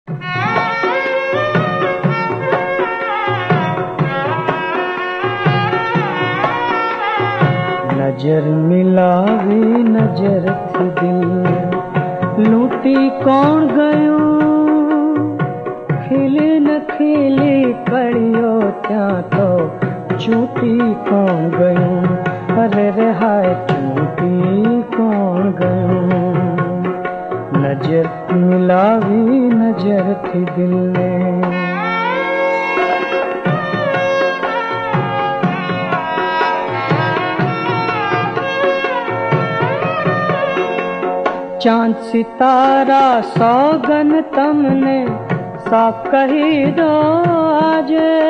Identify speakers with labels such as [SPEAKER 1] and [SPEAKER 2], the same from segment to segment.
[SPEAKER 1] नजर मिलावी नजर थी दिल लूटी कौन गयो खिले न खिले कड़ियो त्या तो चूटी कौन गयो अरे रे हाय चूटी कौन गयो नजर मिलावी नजर थी दिल ने चांद सितारा सौगन तमने सा कही दो आज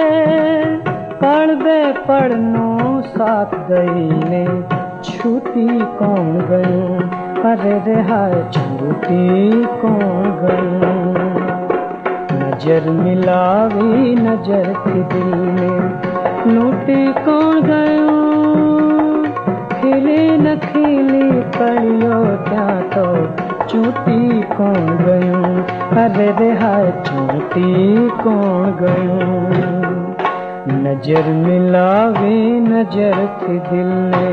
[SPEAKER 1] पढ़बे पढ़नो साथ गई ने छूटी कौन गई अरे रे हाय छूटी कौन गई नजर मिलावी नजर थी दिल में लूटी कौन गयो खिले न खिली कड़ियो त्या तो चूटी कौन गयो अरे रे हाय चूटी कौन गयो नजर मिलावे नजर थी दिल ने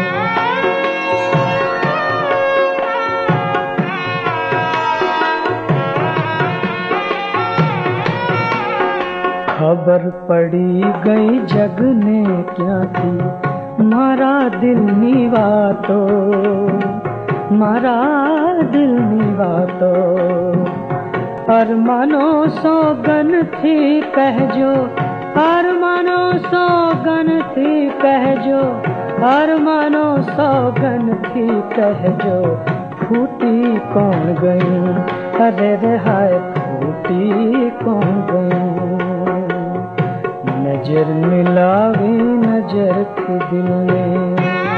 [SPEAKER 1] खबर पड़ी गई जग ने क्या थी मारा दिल निवातो मारा दिल निवातो अरमानो सौगन थी कहजो अरमानो सौगन थी कहजो अरमानो सौगन थी कहजो फूटी कौन गई अरे रे हाय फूटी कौन गई नजर मिलावी नजर थी दिल में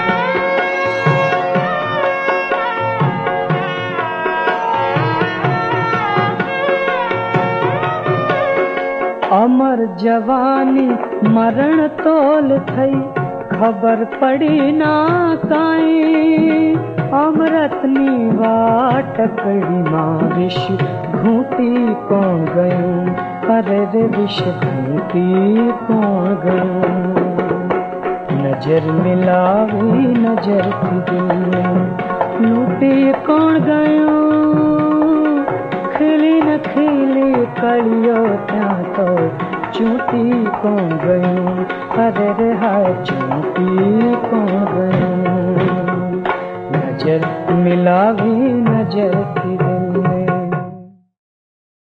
[SPEAKER 1] अमर जवानी मरण तोल थई खबर पड़ी ना काई अमृतनी वाटकड़ी मां विष घूटी कौन गई अरे रे विष घूटी कौन गई नजर मिलावी नजर थी दिल में लूटी कौन गयो खिली न खिली कड़ियो त्या तो चूटी कौन गयो अरे रे हाय चूटी कौन गयो नजर मिलावी नजर थी